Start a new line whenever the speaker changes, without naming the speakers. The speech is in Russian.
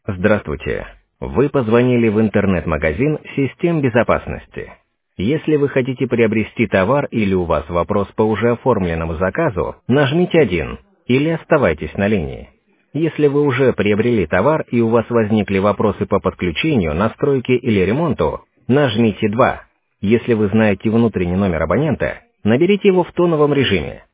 Здравствуйте. Вы позвонили в интернет-магазин систем безопасности. Если вы хотите приобрести товар или у вас вопрос по уже оформленному заказу, нажмите 1 или оставайтесь на линии. Если вы уже приобрели товар и у вас возникли вопросы по подключению, настройке или ремонту, нажмите 2. Если вы знаете внутренний номер абонента, наберите его в тоновом режиме.